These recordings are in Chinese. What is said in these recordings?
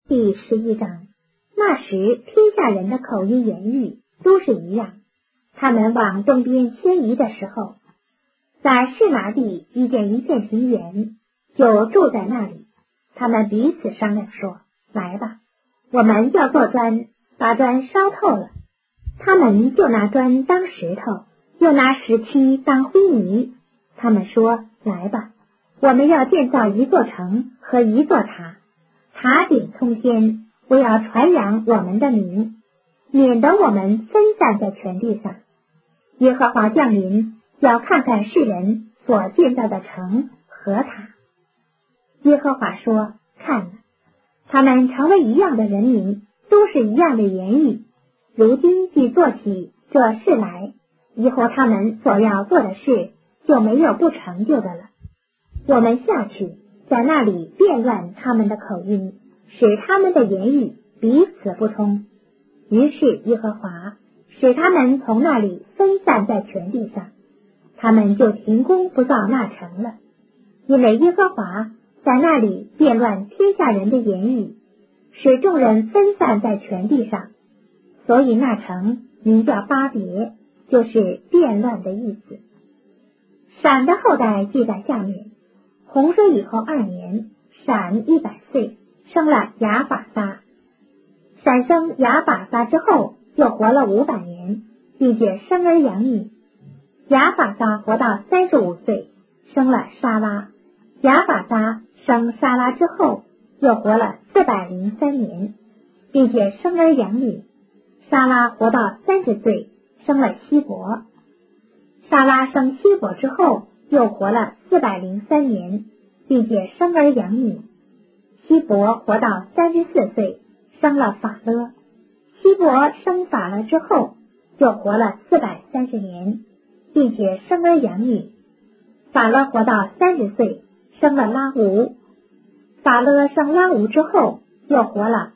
第11章。那时天下人的口音言语都是一样。他们往东边迁移的时候，在示拿地遇见一片平原，就住在那里。他们彼此商量说，来吧，我们要做砖，把砖烧透了。他们就拿砖当石头，又拿石漆当灰泥。他们说，来吧，我们要建造一座城和一座塔，塔顶通天，我要传扬我们的名，免得我们分散在全地上。耶和华降临，要看看世人所建造的城和塔。耶和华说，看了，他们成为一样的人民，都是一样的言语，如今既做起这事来，以后他们所要做的事就没有不成就的了。我们下去，在那里变乱他们的口音，使他们的言语彼此不通。于是耶和华使他们从那里分散在全地上，他们就停工不造那城了，因为耶和华在那里变乱天下人的言语，使众人分散在全地上，所以那城名叫巴别，就是变乱的意思。闪的后代记在下面。洪水以后2年，闪100岁，生了亚法撒。闪生亚法撒之后，又活了500年，并且生儿养女。亚法撒活到35岁，生了沙拉。亚法撒生沙拉之后，又活了403年，并且生儿养女。沙拉活到30岁，生了希伯。沙拉生希伯之后，又活了403年，并且生儿养女。希伯活到34岁，生了法勒。希伯生法勒之后，就活了430年，并且生儿养女。法勒活到30岁，生了拉吾。法勒生拉吾之后，又活了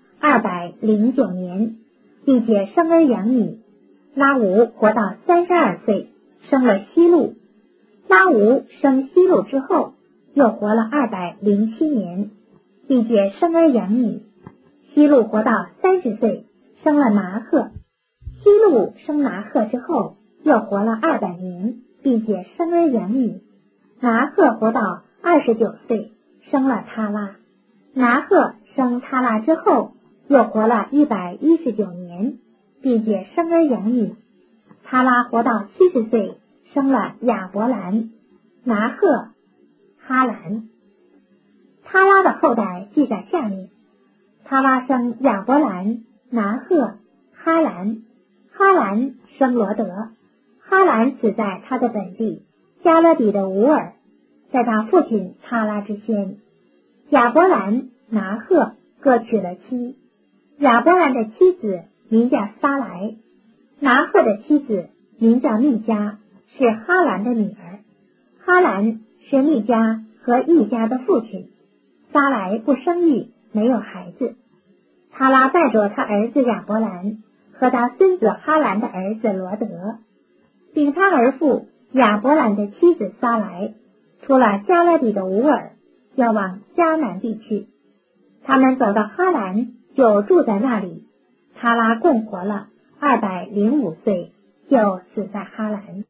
209年，并且生儿养女。拉吾活到32岁，生了希路。拉吾生希路之后，又活了207年，并且生儿养女。希路活到30岁，生了拿鹤。希路生拿鹤之后，又活了200年，并且生儿养女。拿鹤活到29岁，生了他拉。拿鹤生他拉之后，又活了119年，并且生儿养女。他拉活到70岁，生了亚伯兰、拿鹤、哈兰。他拉的后代记在下面。他拉生亚伯兰、拿鹤、哈兰。哈兰生罗德。哈兰死在他的本地加勒底的乌尔，在他父亲他拉之先。亚伯兰、拿鹤各娶了妻。亚伯兰的妻子名叫撒来，拿鹤的妻子名叫密迦，是哈兰的女儿。哈兰是密迦和一家的父亲。撒来不生育，没有孩子。他拉带着他儿子亚伯兰和他孙子哈兰的儿子罗德，并他儿父亚伯兰的妻子撒来，出了加勒底的乌尔，要往迦南地去。他们走到哈兰，就住在那里。他拉共活了205岁，就死在哈兰。